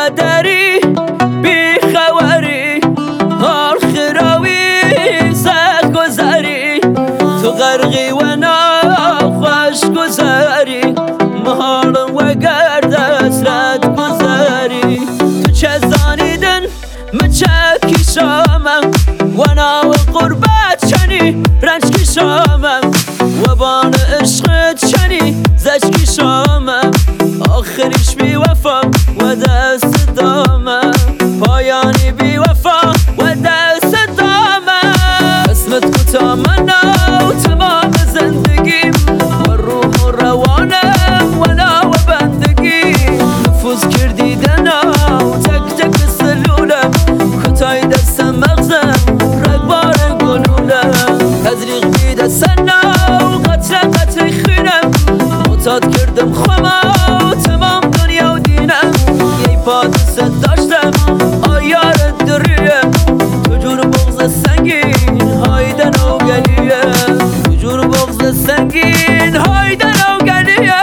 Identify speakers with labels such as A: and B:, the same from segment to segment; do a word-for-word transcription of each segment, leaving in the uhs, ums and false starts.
A: قدری بی خبری حال خراوی سخت گذری تو غرقی و ناخوش گذری مهارم و گرد اسرت گذری تو چه زانیدن مچکی شامم و نا و قربت چنی رنج کی شامم و بان عشقت چنی زجکی شامم آخریش بی وفا و دست دامم پایانی بی وفا و دست دامم اسمت کوتا من و تمام زندگیم و روح و روانم و نا و بندگی نفوذ کردی دنا و تک تک سلولم کتای دستم مغزم رگبار گلولم تزریق بی دستنا و قطره قطره خینم معتاد کردم خما تمام دنیا و دینم یه پا دست داشتم آیارت دریم تو جون بغض سنگین هایدن و گلیم تو جون بغض سنگین هایدن و گلیم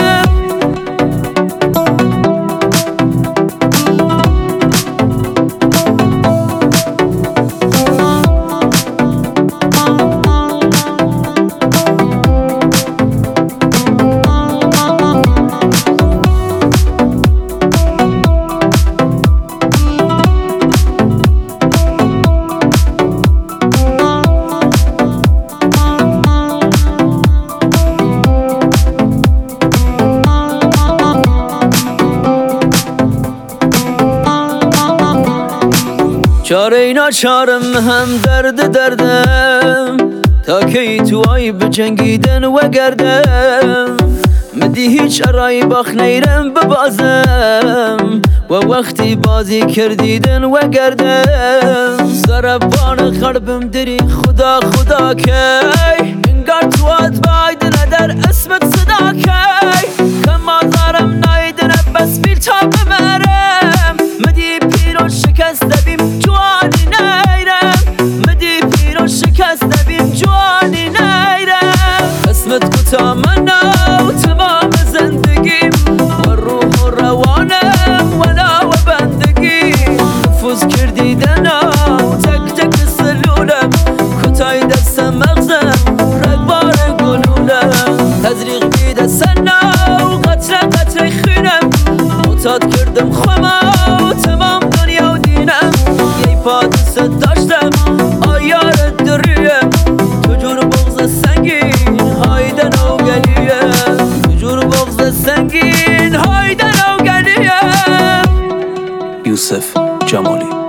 A: چاره اینا چارم هم درد دردم تا کی تو آی بجنگیدن و گردم مدی هیچ ارای باخ نیرم ببازم و وقتی بازی کردیدن و گردم زربان قلبم دری خدا خدا کی انگار تو ادبایدن در اسمت صدا کی کما زارم نایدن بس بیل تا بمرم مدی پیرو شکست بیم جوانی نیرم مدی پیرو شکست بیم جوانی نیرم اسمت کوتا من و تمام زندگیم و روح و روانم و نا و بندگی نفوذ کردی دنا و تک تک سلولم کتای دستم مغزم رگبار گلولم تزریق بی دستنا و قطره قطره خینم معتاد کردم خما تمام دنیا و دینم یه پا دست داشتم آیارت دریم تو جون بغض سنگین هایدن و گلیم تو جون بغض سنگین هایدن و گلیم
B: یوسف جمالی.